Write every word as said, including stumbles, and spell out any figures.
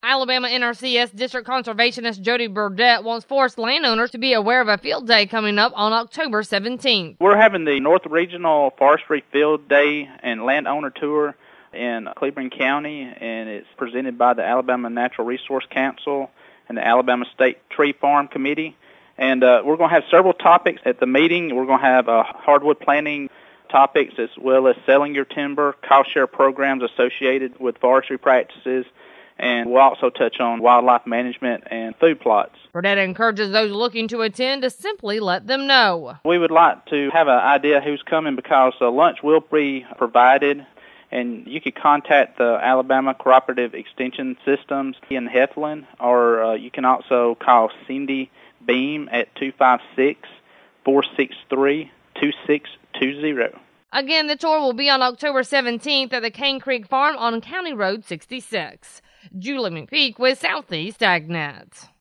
Alabama N R C S District Conservationist Jody Burdett wants forest landowners to be aware of a field day coming up on October seventeenth. We're having the North Regional Forestry Field Day and Landowner Tour in Cleveland County, and it's presented by the Alabama Natural Resource Council and the Alabama State Tree Farm Committee. And uh, we're going to have several topics at the meeting. We're going to have uh, hardwood planting topics as well as selling your timber, cost share programs associated with forestry practices, and we'll also touch on wildlife management and food plots. Burdett encourages those looking to attend to simply let them know. We would like to have an idea who's coming because uh, lunch will be provided, and you could contact the Alabama Cooperative Extension Systems in Heflin, or uh, you can also call Cindy Beam at two five six, four six three, two six two zero. Again, the tour will be on October seventeenth at the Cane Creek Farm on County Road sixty-six. Julie McPeak with Southeast AgNet.